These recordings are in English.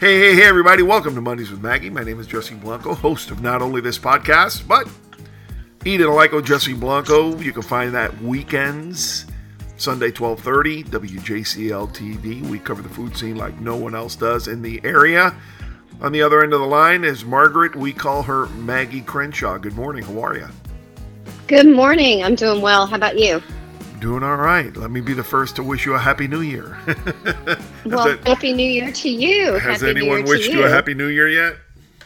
Hey, everybody. Welcome to Mondays with Maggie. My name is Jesse Blanco, host of not only this podcast, but Eat It Like Jesse Blanco. You can find that weekends, Sunday, 12:30, WJCL TV. We cover the food scene like no one else does in the area. On the other end of the line is Margaret. We call her Maggie Crenshaw. Good morning. How are you? Good morning. I'm doing well. How about you? Doing all right. Let me be the first to wish you a Happy New Year. Happy New Year to you. Has anyone wished you a Happy New Year yet?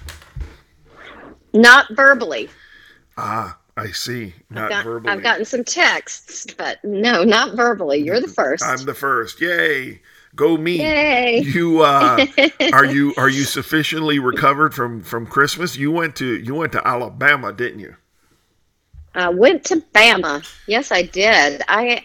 Not verbally. Ah, I see. Not verbally. I've gotten some texts, but no, not verbally. You're the first. I'm the first. Yay. Go me. Yay. You are you sufficiently recovered from Christmas? You went to Alabama, didn't you? I went to Bama. Yes, I did.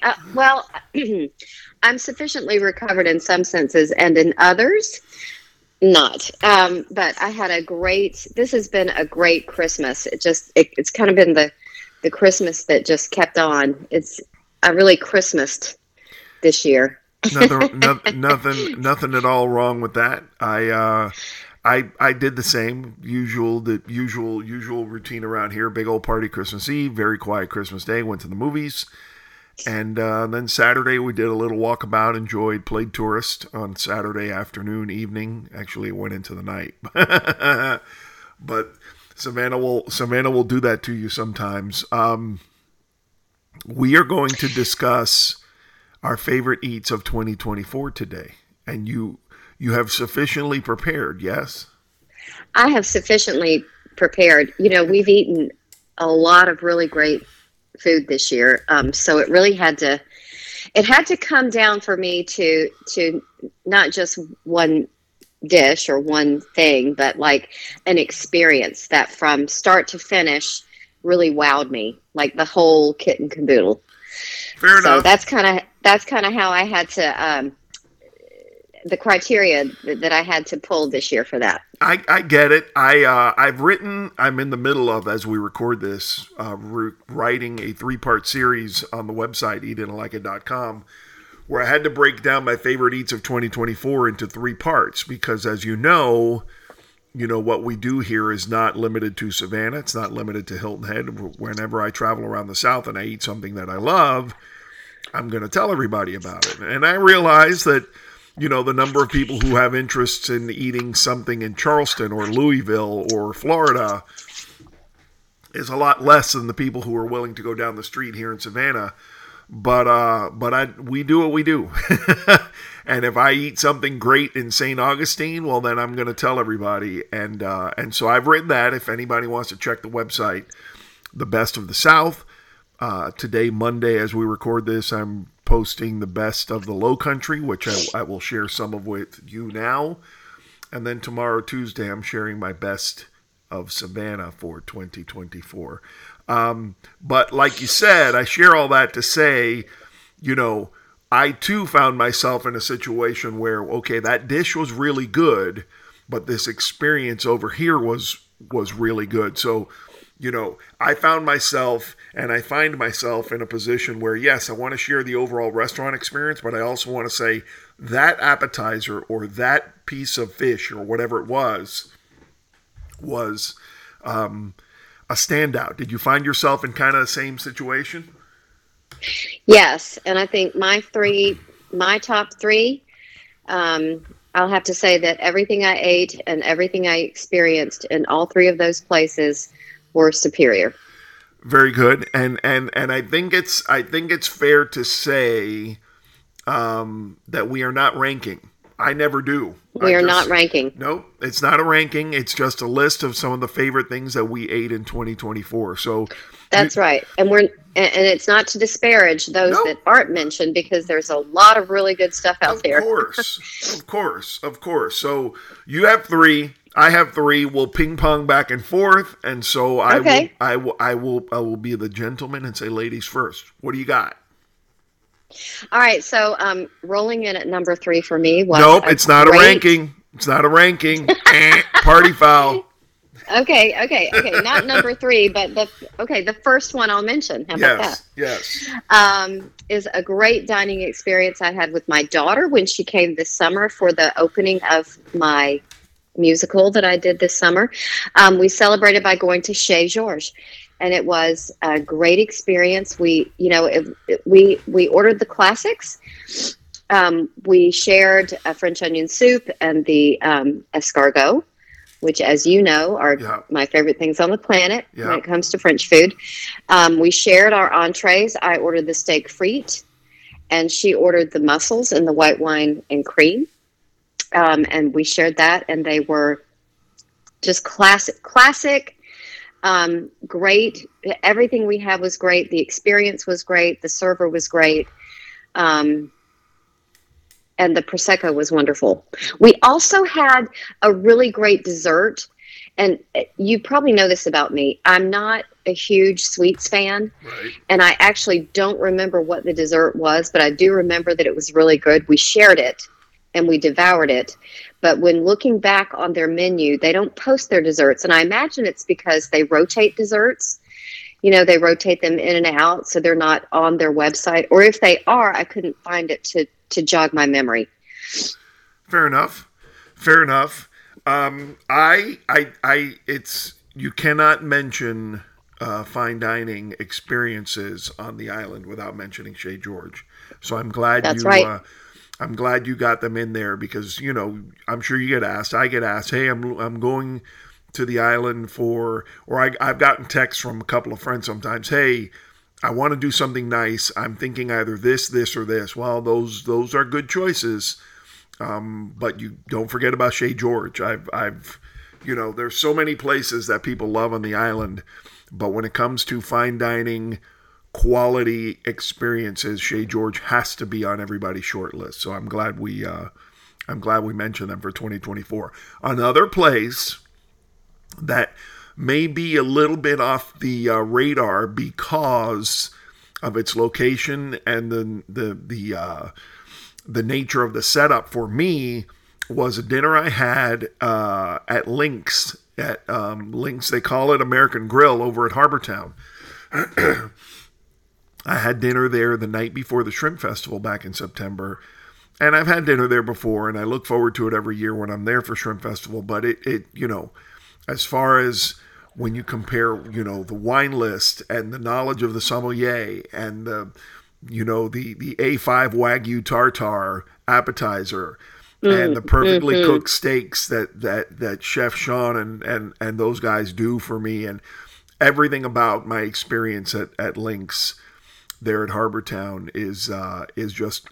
I'm sufficiently recovered in some senses, and in others, not. But I had this has been a great Christmas. It's kind of been the Christmas that just kept on. I really Christmased this year. Nothing at all wrong with that. I did the same, usual routine around here. Big old party Christmas Eve, very quiet Christmas Day. Went to the movies, and then Saturday we did a little walkabout. Played tourist on Saturday afternoon, evening. Actually, it went into the night, but Savannah will do that to you sometimes. We are going to discuss our favorite eats of 2024 today, and you have sufficiently prepared, yes? I have sufficiently prepared. We've eaten a lot of really great food this year, so it really had to come down for me to not just one dish or one thing, but like an experience that from start to finish really wowed me, like the whole kit and caboodle. Fair enough. So that's kind of how I had to. The criteria that I had to pull this year for that. I get it. I'm in the middle of, as we record this, writing a 3-part series on the website, eatingalikeit.com, where I had to break down my favorite eats of 2024 into 3 parts, because as you know, what we do here is not limited to Savannah. It's not limited to Hilton Head. Whenever I travel around the South and I eat something that I love, I'm going to tell everybody about it. And I realize that the number of people who have interests in eating something in Charleston or Louisville or Florida is a lot less than the people who are willing to go down the street here in Savannah. But we do what we do. And if I eat something great in St. Augustine, well, then I'm going to tell everybody. And so I've written that. If anybody wants to check the website, The Best of the South. Today, Monday, as we record this, I'm posting the best of the Low Country, which I will share some of with you now. And then tomorrow, Tuesday, I'm sharing my best of Savannah for 2024. But like you said, I share all that to say, I too found myself in a situation where, okay, that dish was really good, but this experience over here was really good. So, I found myself and I find myself in a position where, yes, I want to share the overall restaurant experience, but I also want to say that appetizer or that piece of fish or whatever it was a standout. Did you find yourself in kind of the same situation? Yes, and I think my top 3, I'll have to say that everything I ate and everything I experienced in all 3 of those places were superior. Very good, and I think it's fair to say that we are not ranking. I never do. We are not ranking. Nope, it's not a ranking. It's just a list of some of the favorite things that we ate in 2024. So that's right, and it's not to disparage those that aren't mentioned, because there's a lot of really good stuff out there. Of course. So you have 3. I have 3. We'll ping pong back and forth, and so I will be the gentleman and say ladies first. What do you got? All right, so rolling in at number 3 for me was nope. It's not a ranking. It's not a ranking. Party foul. Okay. Not number 3, but the first one I'll mention. How about that? Yes. Is a great dining experience I had with my daughter when she came this summer for the opening of my musical that I did this summer. We celebrated by going to Chez Georges, and it was a great experience. We ordered the classics. We shared a French onion soup and the escargot, which, as you know, are my favorite things on the planet when it comes to French food. We shared our entrees. I ordered the steak frite, and she ordered the mussels and the white wine and cream. And we shared that, and they were just classic, great. Everything we had was great. The experience was great. The server was great. And the Prosecco was wonderful. We also had a really great dessert. And you probably know this about me. I'm not a huge sweets fan. Right. And I actually don't remember what the dessert was, but I do remember that it was really good. We shared it and we devoured it. But when looking back on their menu, they don't post their desserts. And I imagine it's because they rotate desserts. They rotate them in and out, so they're not on their website. Or if they are, I couldn't find it to jog my memory. Fair enough. You cannot mention fine dining experiences on the island without mentioning Chez Georges. So I'm glad That's right. I'm glad you got them in there because I'm sure you get asked. I get asked, hey, I'm going to the island I've gotten texts from a couple of friends sometimes. Hey, I want to do something nice. I'm thinking either this, or this. Well, those are good choices. But you don't forget about Chez Georges. There's so many places that people love on the island, but when it comes to fine dining, quality experiences, Chez Georges has to be on everybody's short list. So I'm glad we mentioned them for 2024. Another place that may be a little bit off the radar because of its location and the nature of the setup for me was a dinner I had at Lynx. At Lynx, they call it American Grill over at Harbortown. I had dinner there the night before the Shrimp Festival back in September. And I've had dinner there before, and I look forward to it every year when I'm there for Shrimp Festival. But it as far as when you compare, the wine list and the knowledge of the sommelier and the A5 Wagyu tartar appetizer and the perfectly cooked steaks that Chef Sean and those guys do for me, and everything about my experience at Lynx there at Harbortown is just,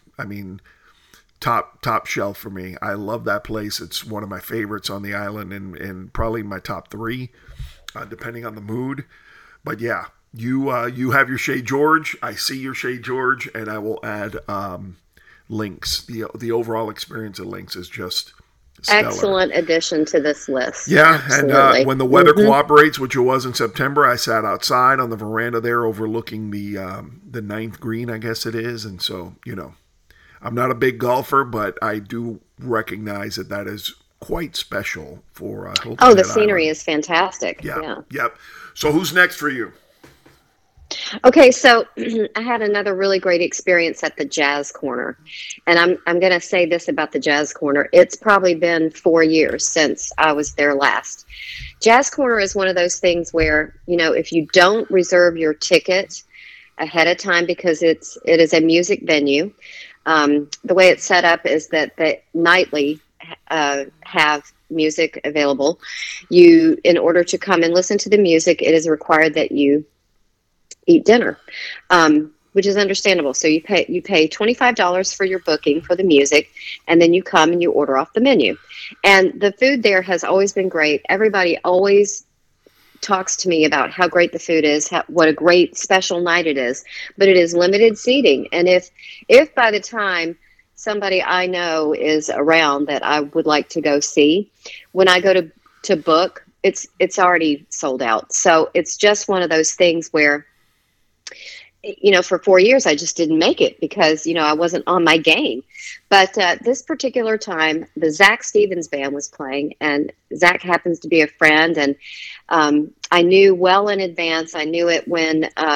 top shelf for me. I love that place. It's one of my favorites on the island and probably my top 3, depending on the mood. But yeah, you have your Chez Georges. I see your Chez Georges, and I will add Lynx. The overall experience at Lynx is just stellar. Excellent addition to this list. Yeah, absolutely. And when the weather cooperates, which it was in September, I sat outside on the veranda there overlooking the ninth green, I guess it is. And so, I'm not a big golfer, but I do recognize that is quite special for Hilton the Head scenery Island. is fantastic. Yeah. Yep. So who's next for you? Okay, so I had another really great experience at the Jazz Corner. And I'm going to say this about the Jazz Corner. It's probably been 4 years since I was there last. Jazz Corner is one of those things where, if you don't reserve your ticket ahead of time, because it is a music venue, the way it's set up is that they nightly have music available. In order to come and listen to the music, it is required that you eat dinner, which is understandable. So you pay $25 for your booking for the music, and then you come and you order off the menu. And the food there has always been great. Everybody always talks to me about how great the food is, what a great special night it is, but it is limited seating. And if by the time somebody I know is around that I would like to go see, when I go to book, it's already sold out. So it's just one of those things where, for 4 years, I just didn't make it because, I wasn't on my game. But this particular time, the Zach Stevens Band was playing, and Zach happens to be a friend. And I knew well in advance. I knew it when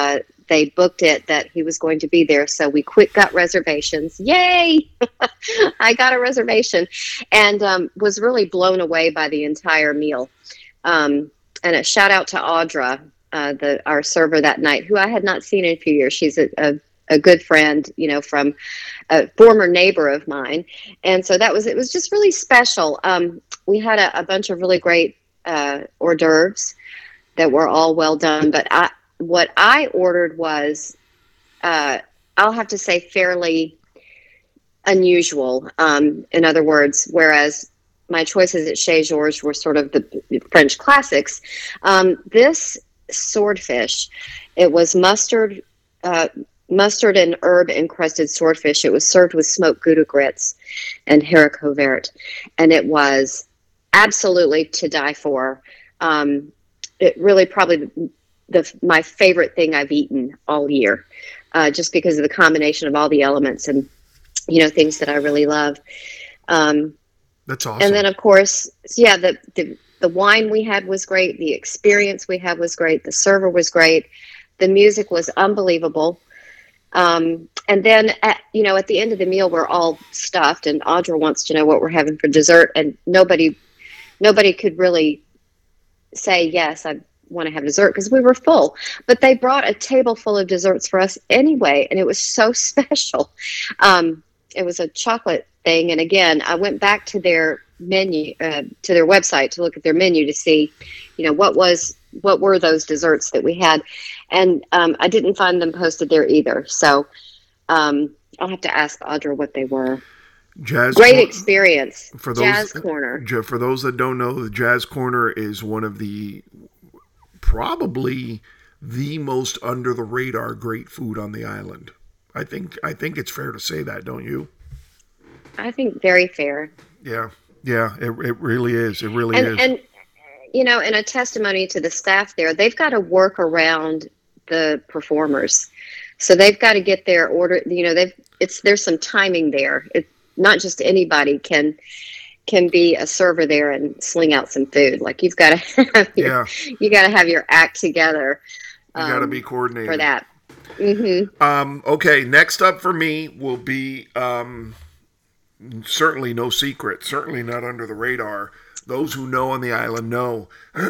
they booked it that he was going to be there. So we quick got reservations. Yay! I got a reservation, and was really blown away by the entire meal. And a shout out to Audra, our server that night, who I had not seen in a few years. She's a good friend, from a former neighbor of mine. And so it was just really special. We had a bunch of really great hors d'oeuvres that were all well done. But what I ordered was, I'll have to say, fairly unusual. In other words, whereas my choices at Chez Georges were sort of the French classics, this swordfish, it was mustard and herb encrusted swordfish. It was served with smoked Gouda grits and haricot vert, and it was absolutely to die for. It really probably my favorite thing I've eaten all year, just because of the combination of all the elements and things that I really love. That's awesome. And then, of course, yeah, the wine we had was great. The experience we had was great. The server was great. The music was unbelievable. And then, at the end of the meal, we're all stuffed, and Audra wants to know what we're having for dessert, and nobody could really say, yes, I want to have dessert, because we were full. But they brought a table full of desserts for us anyway, and it was so special. It was a chocolate thing, and again, I went back to their menu, to their website, to look at their menu to see, what were those desserts that we had, and I didn't find them posted there either. So I'll have to ask Audra what they were. Great experience. For those, Jazz Corner. For those that don't know, the Jazz Corner is one of probably the most under the radar great food on the island. I think it's fair to say that, don't you? I think very fair. Yeah, it really is. It really is. And in a testimony to the staff there, they've got to work around the performers, so they've got to get their order. There's some timing there. It's not just anybody can be a server there and sling out some food. Like, you've got to have your act together. You got to be coordinated for that. Mm-hmm. Okay, next up for me will be certainly no secret, certainly not under the radar. Those who know on the island know.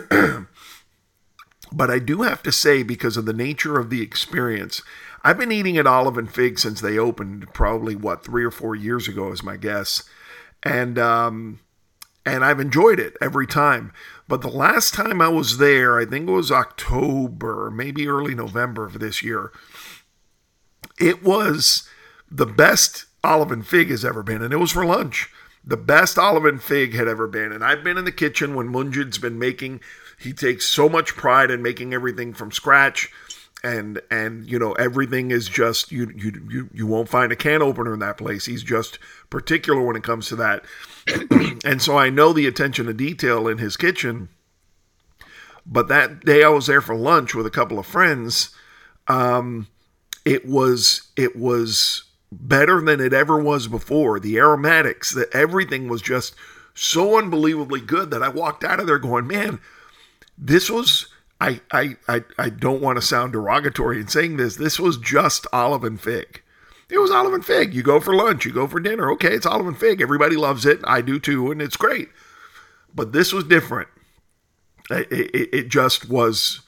But I do have to say, because of the nature of the experience, I've been eating at Olive and Fig since they opened, probably 3 or 4 years ago is my guess. And I've enjoyed it every time. But the last time I was there, I think it was October, maybe early November of this year, it was the best Olive and Fig has ever been, and it was for lunch. The best Olive and Fig had ever been. And I've been in the kitchen when Munjid's been making. He takes so much pride in making everything from scratch, and everything is just you won't find a can opener in that place. He's just particular when it comes to that. And so I know the attention to detail in his kitchen. But that day I was there for lunch with a couple of friends. It was better than it ever was before. The aromatics, everything was just so unbelievably good that I walked out of there going, man, this was, I don't want to sound derogatory in saying this. This was just Olive and Fig. It was Olive and Fig. You go for lunch, you go for dinner. Okay, it's Olive and Fig. Everybody loves it. I do too, and it's great. But this was different. It just was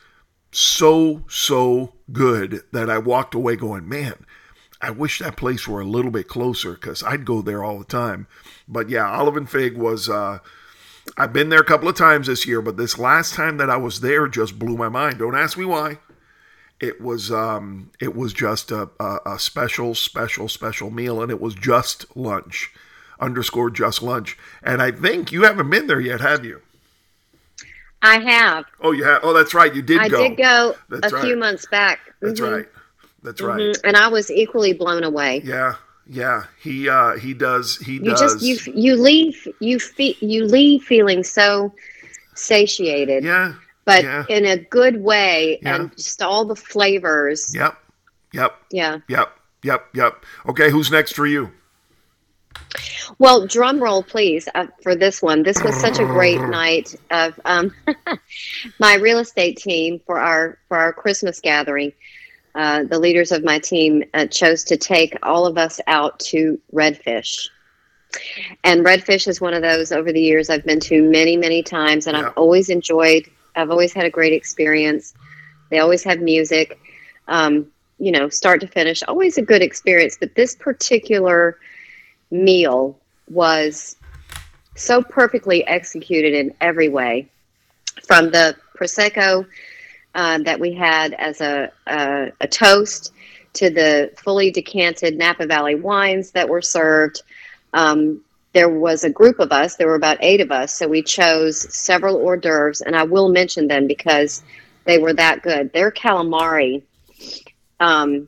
so good that I walked away going, man, I wish that place were a little bit closer, because I'd go there all the time. But yeah, Olive and Fig was, I've been there a couple of times this year, but this last time that I was there just blew my mind. Don't ask me why. It was just a special meal, and it was just lunch, _just lunch. And I think you haven't been there yet, have you? I have. Oh, you have? Oh, that's right. You did go. I did go a few months back. That's right. That's right. And I was equally blown away. Yeah. He does. You leave feeling so satiated. Yeah. But in a good way, and just all the flavors. Yep. Yeah. Yep. Okay, who's next for you? Well, drum roll, please, for this one. This was such a great night of my real estate team for our Christmas gathering. the leaders of my team chose to take all of us out to Redfish. And Redfish is one of those over the years I've been to many, many times, and Yeah. I've always had a great experience. They always have music, start to finish, always a good experience. But this particular meal was so perfectly executed in every way, from the Prosecco that we had as a toast to the fully decanted Napa Valley wines that were served. There was a group of us. There were about 8 of us. So we chose several hors d'oeuvres, and I will mention them because they were that good. Their calamari, oh,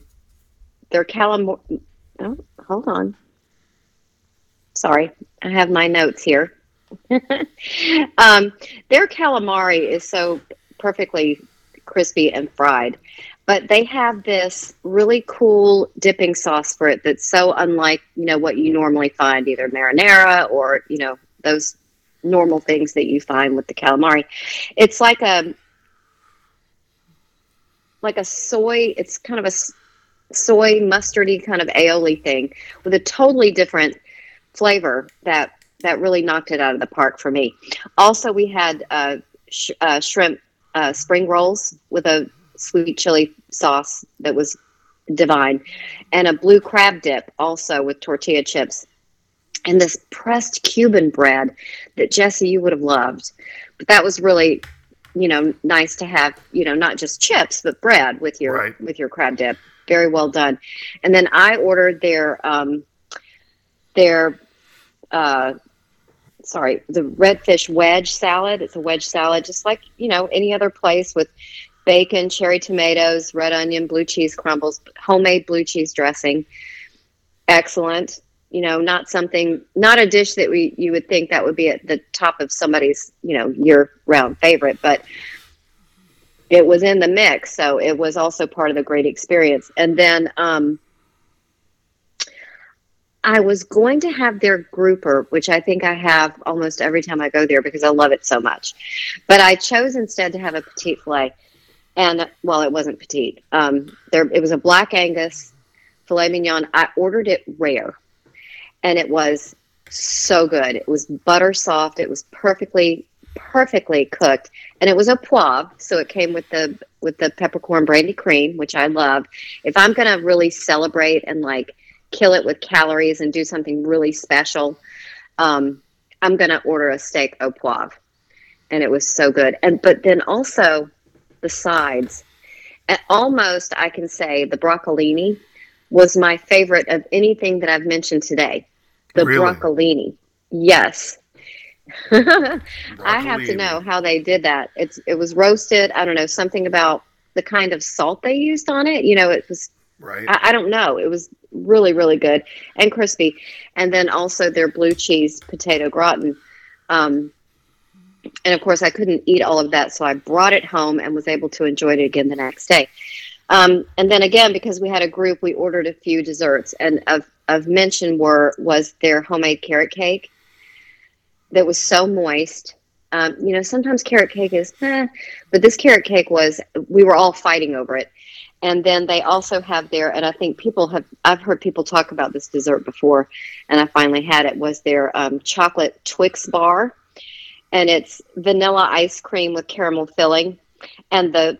hold on. Sorry, I have my notes here. Their calamari is so perfectly crispy and fried, but they have this really cool dipping sauce for it that's so unlike, what you normally find, either marinara or, those normal things that you find with the calamari. It's like a soy, it's kind of a soy mustardy kind of aioli thing with a totally different flavor that really knocked it out of the park for me. Also, we had shrimp spring rolls with a sweet chili sauce that was divine, and a blue crab dip also with tortilla chips, and this pressed Cuban bread that Jesse, you would have loved. But that was really, nice to have, not just chips but bread with your crab dip. Very well done. And then I ordered the Redfish wedge salad. It's a wedge salad, just like, any other place, with bacon, cherry tomatoes, red onion, blue cheese crumbles, homemade blue cheese dressing. Excellent. Not a dish that you would think that would be at the top of somebody's, year-round favorite, but it was in the mix. So it was also part of the great experience. And then, I was going to have their grouper, which I think I have almost every time I go there because I love it so much. But I chose instead to have a petite filet. And, well, it wasn't petite. It was a Black Angus filet mignon. I ordered it rare. And it was so good. It was butter soft. It was perfectly cooked. And it was a poivre. So it came with the peppercorn brandy cream, which I love. If I'm going to really celebrate and, kill it with calories and do something really special, I'm going to order a steak au poivre. And it was so good. But then also the sides. And almost, I can say, the broccolini was my favorite of anything that I've mentioned today. The broccolini. Yes. I have to know how they did that. It was roasted. I don't know, something about the kind of salt they used on it. It was, right. I don't know. It was really, really good and crispy. And then also their blue cheese potato gratin. And of course I couldn't eat all of that. So I brought it home and was able to enjoy it again the next day. And then again, because we had a group, we ordered a few desserts, and of mention was their homemade carrot cake that was so moist. Sometimes carrot cake is, but this carrot cake we were all fighting over it. And then they also have and I think I've heard people talk about this dessert before, and I finally had it, was their chocolate Twix bar. And it's vanilla ice cream with caramel filling. And the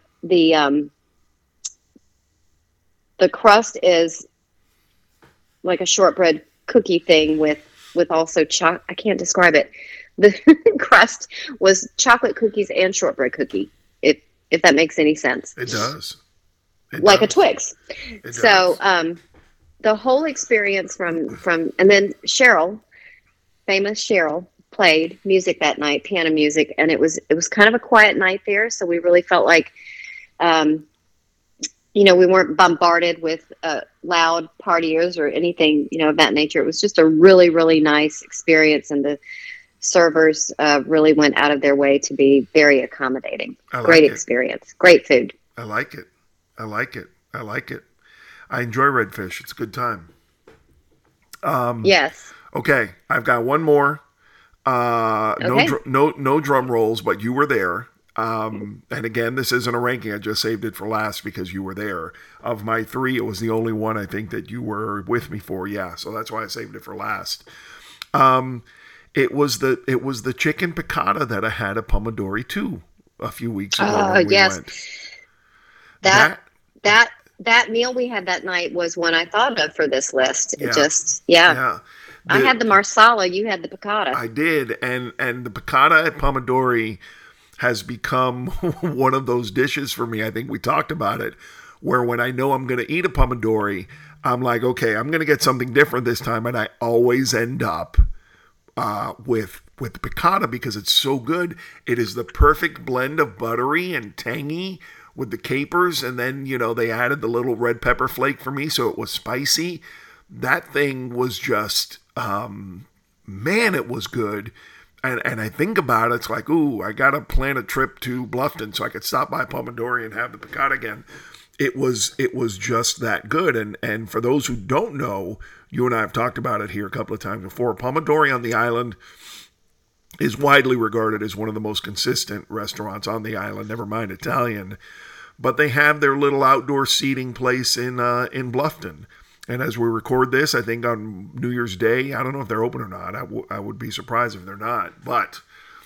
crust is like a shortbread cookie thing with also I can't describe it. The crust was chocolate cookies and shortbread cookie, if that makes any sense. It does. A Twix. So the whole experience from and then famous Cheryl, played music that night, piano music, and it was kind of a quiet night there, so we really felt like we weren't bombarded with loud partiers or anything of that nature. It was just a really, really nice experience, and the servers really went out of their way to be very accommodating. Great experience, great food. I like it. I enjoy Redfish. It's a good time. Yes. Okay, I've got one more. Okay. No drum rolls, but you were there. And again, this isn't a ranking. I just saved it for last because you were there. Of my three, it was the only one I think that you were with me for. Yeah, so that's why I saved it for last. It was the chicken piccata that I had at Pomodori too a few weeks ago when we went. That meal we had that night was one I thought of for this list. Yeah. I had the marsala. You had the piccata. I did, and the piccata at Pomodori has become one of those dishes for me. I think we talked about it, where when I know I'm going to eat a Pomodori, I'm like, okay, I'm going to get something different this time, and I always end up with the piccata because it's so good. It is the perfect blend of buttery and tangy with the capers, and then they added the little red pepper flake for me, so it was spicy. That thing was just, man, it was good. And I think about it, it's like, ooh, I got to plan a trip to Bluffton so I could stop by Pomodori and have the piccata again. It was just that good. And for those who don't know, you and I have talked about it here a couple of times before. Pomodori on the island is widely regarded as one of the most consistent restaurants on the island, never mind Italian. But they have their little outdoor seating place in Bluffton. And as we record this, I think on New Year's Day, I don't know if they're open or not. I would be surprised if they're not. But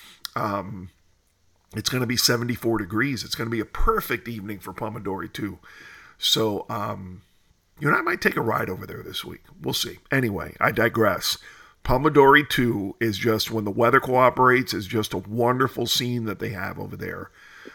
it's going to be 74 degrees. It's going to be a perfect evening for Pomodori, too. So, you and I might take a ride over there this week. We'll see. Anyway, I digress. Pomodori 2 is just, when the weather cooperates, is just a wonderful scene that they have over there.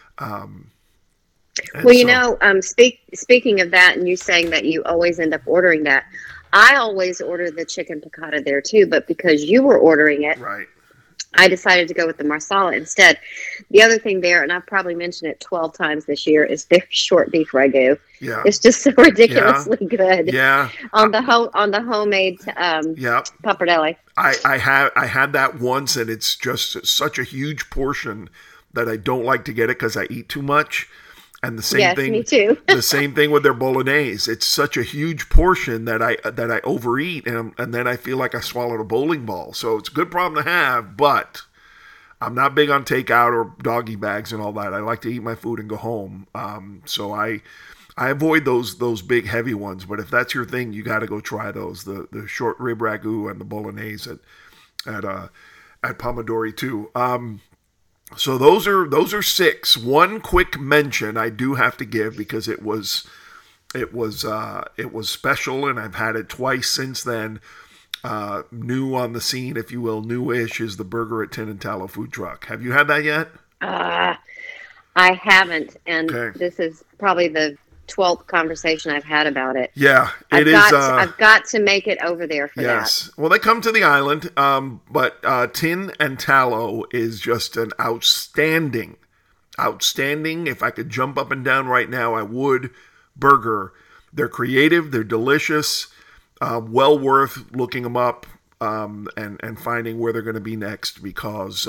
Speaking of that, and you saying that you always end up ordering that, I always order the chicken piccata there too, but because you were ordering it, right, I decided to go with the marsala instead. The other thing there, and I've probably mentioned it 12 times this year, is their short beef ragu. Yeah, it's just so ridiculously good. Yeah, on the homemade pappardelle. I had that once, and it's just such a huge portion that I don't like to get it because I eat too much. And the same thing, me too. The same thing with their bolognese. It's such a huge portion that I overeat, and then I feel like I swallowed a bowling ball. So it's a good problem to have, but I'm not big on takeout or doggy bags and all that. I like to eat my food and go home. So I avoid those big heavy ones. But if that's your thing, you got to go try those. The short rib ragu and the bolognese at Pomodori too. So those are 6. One quick mention I do have to give because it was special, and I've had it twice since then. New on the scene, if you will, newish, is the Burger at Tin and Tallow food truck. Have you had that yet? I haven't, and This is probably the 12th conversation I've had about it. Yeah, I've got to make it over there for that. Yes. Well, they come to the island, but Tin and Tallow is just an outstanding. If I could jump up and down right now, I would. Burger. They're creative. They're delicious. Well worth looking them up and finding where they're going to be next because,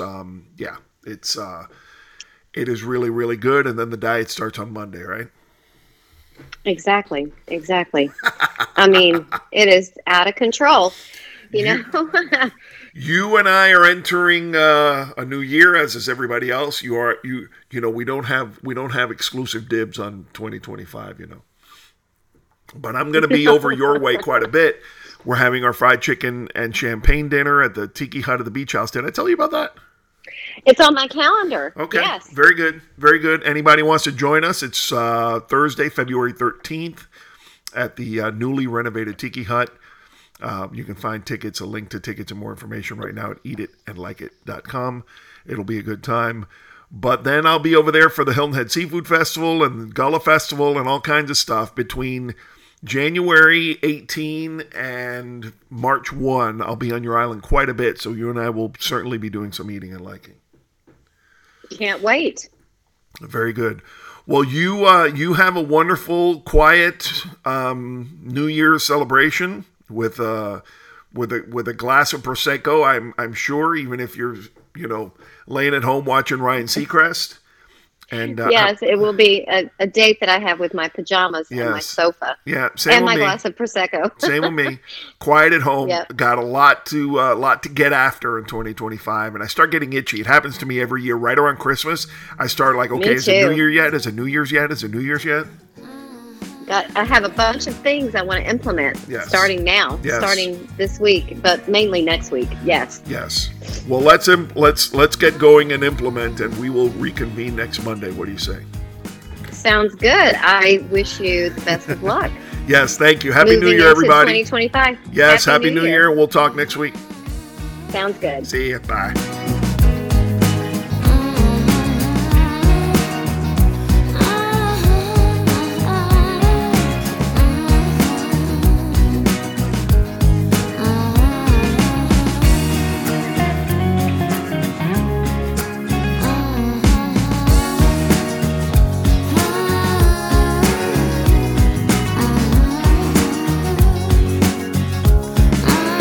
it is really, really good. And then the diet starts on Monday, right? Exactly. I mean, it is out of control, you know. You and I are entering a new year, as is everybody else. We don't have exclusive dibs on 2025, But I'm going to be over your way quite a bit. We're having our fried chicken and champagne dinner at the Tiki Hut at the Beach House. Did I tell you about that? It's on my calendar. Okay. Yes. Very good. Very good. Anybody wants to join us? It's Thursday, February 13th at the newly renovated Tiki Hut. You can find tickets, a link to tickets and more information right now at eatitandlikeit.com. It'll be a good time. But then I'll be over there for the Hilton Head Seafood Festival and Gullah Festival and all kinds of stuff between January 18 and March 1. I'll be on your island quite a bit, so you and I will certainly be doing some eating and liking. Can't wait. Very good. Well, you have a wonderful, quiet New Year's celebration with a glass of Prosecco. I'm sure, even if you're laying at home watching Ryan Seacrest. And yes, it will be a date that I have with my pajamas and my sofa. Yeah, same and with my me. glass of prosecco. Same with me. Quiet at home. Yep. Got a lot to get after in 2025, and I start getting itchy. It happens to me every year, right around Christmas. I start like, okay, is it New Year yet? Is it New Year's yet? Is it New Year's yet? I have a bunch of things I want to implement starting now, starting this week, but mainly next week. Yes. Yes. Well, let's get going and implement, and we will reconvene next Monday. What do you say? Sounds good. I wish you the best of luck. Yes, thank you. Happy New Year, everybody. 2025. Yes, Happy New Year. We'll talk next week. Sounds good. See you. Bye.